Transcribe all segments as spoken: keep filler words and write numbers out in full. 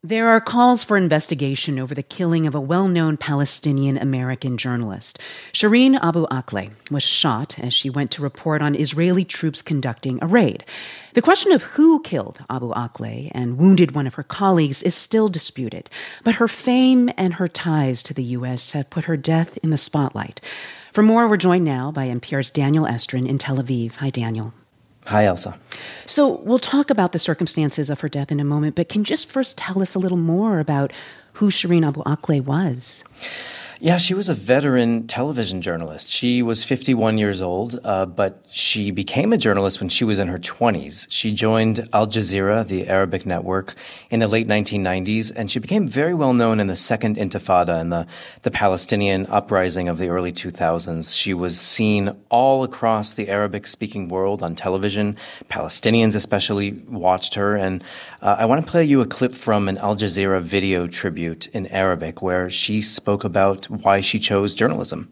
There are calls for investigation over the killing of a well-known Palestinian-American journalist. Shireen Abu Akleh was shot as she went to report on Israeli troops conducting a raid. The question of who killed Abu Akleh and wounded one of her colleagues is still disputed, but her fame and her ties to the U S have put her death in the spotlight. For more, we're joined now by N P R's Daniel Estrin in Tel Aviv. Hi, Daniel. Hi, Elsa. So we'll talk about the circumstances of her death in a moment, but can you just first tell us a little more about who Shireen Abu Akleh was? Yeah, she was a veteran television journalist. She was fifty-one years old, uh, but she became a journalist when she was in her twenties. She joined Al Jazeera, the Arabic network, in the late nineteen nineties, and she became very well known in the Second Intifada and the, the Palestinian uprising of the early two thousands. She was seen all across the Arabic-speaking world on television. Palestinians especially watched her, and uh, I want to play you a clip from an Al Jazeera video tribute in Arabic where she spoke about why she chose journalism.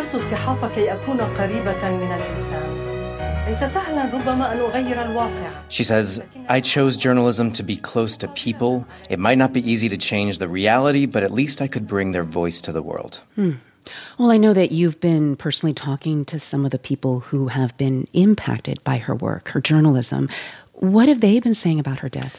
She says, I chose journalism to be close to people. It might not be easy to change the reality, but at least I could bring their voice to the world. Hmm. Well, I know that you've been personally talking to some of the people who have been impacted by her work, her journalism. What have they been saying about her death?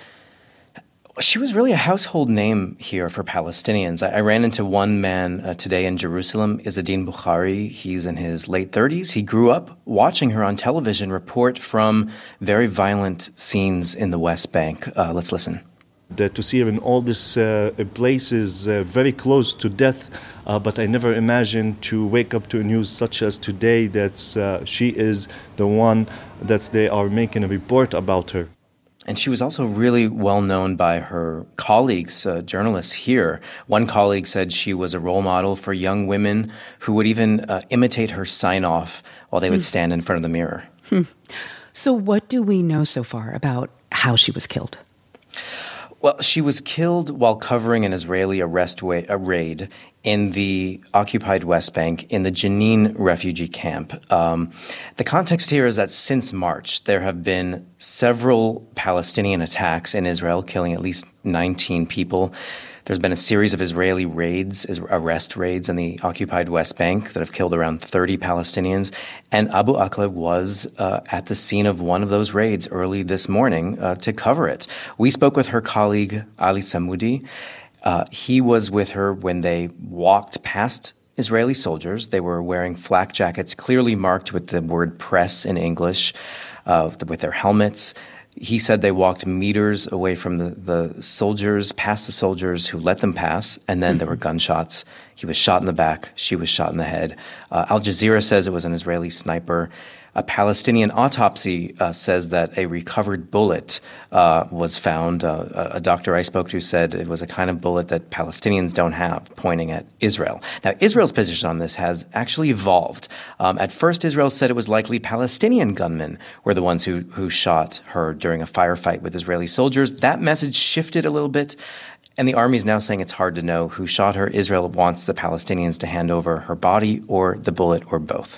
She was really a household name here for Palestinians. I, I ran into one man uh, today in Jerusalem, Izzadin Bukhari. He's in his late thirties. He grew up watching her on television report from very violent scenes in the West Bank. Uh, let's listen. Uh, to see her in all these uh, places uh, very close to death, uh, but I never imagined to wake up to a news such as today that uh, she is the one that they are making a report about her. And she was also really well known by her colleagues, uh, journalists here. One colleague said she was a role model for young women who would even uh, imitate her sign-off while they would stand in front of the mirror. Hmm. So what do we know so far about how she was killed? Well, she was killed while covering an Israeli arrest wa- a raid in the occupied West Bank in the Jenin refugee camp. Um, the context here is that since March, there have been several Palestinian attacks in Israel, killing at least nineteen people. There's been a series of Israeli raids, arrest raids in the occupied West Bank that have killed around thirty Palestinians. And Abu Akleh was uh, at the scene of one of those raids early this morning uh, to cover it. We spoke with her colleague, Ali Samoudi. Uh, he was with her when they walked past Israeli soldiers. They were wearing flak jackets clearly marked with the word press in English, uh, with their helmets. He said they walked meters away from the, the soldiers, past the soldiers who let them pass, and then there were gunshots. He was shot in the back. She was shot in the head. Uh, Al Jazeera says it was an Israeli sniper. A Palestinian autopsy uh, says that a recovered bullet uh, was found. Uh, a doctor I spoke to said it was a kind of bullet that Palestinians don't have, pointing at Israel. Now, Israel's position on this has actually evolved. Um, at first, Israel said it was likely Palestinian gunmen were the ones who, who shot her during a firefight with Israeli soldiers. That message shifted a little bit, and the army is now saying it's hard to know who shot her. Israel wants the Palestinians to hand over her body or the bullet or both.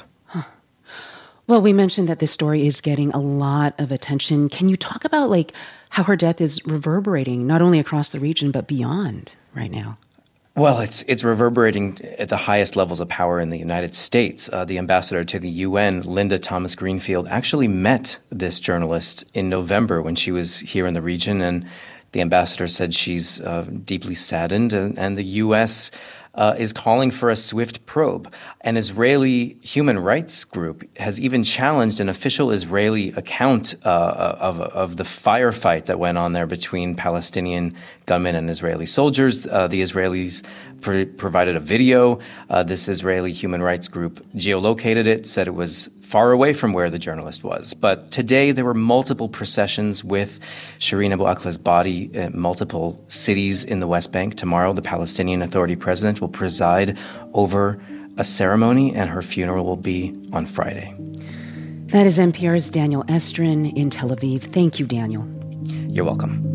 Well, we mentioned that this story is getting a lot of attention. Can you talk about like how her death is reverberating not only across the region but beyond right now? Well, it's it's reverberating at the highest levels of power in the United States. Uh, the ambassador to the U N, Linda Thomas Greenfield, actually met this journalist in November when she was here in the region, and the ambassador said she's uh, deeply saddened, and, and the U S Uh, is calling for a swift probe. An Israeli human rights group has even challenged an official Israeli account uh, of, of the firefight that went on there between Palestinian gunmen and Israeli soldiers. Uh, the Israelis pr- provided a video. Uh, this Israeli human rights group geolocated it, said it was far away from where the journalist was. But today there were multiple processions with Shireen Abu Akleh's body in multiple cities in the West Bank. Tomorrow, the Palestinian Authority president will preside over a ceremony, and her funeral will be on Friday. That is N P R's Daniel Estrin in Tel Aviv. Thank you, Daniel. You're welcome.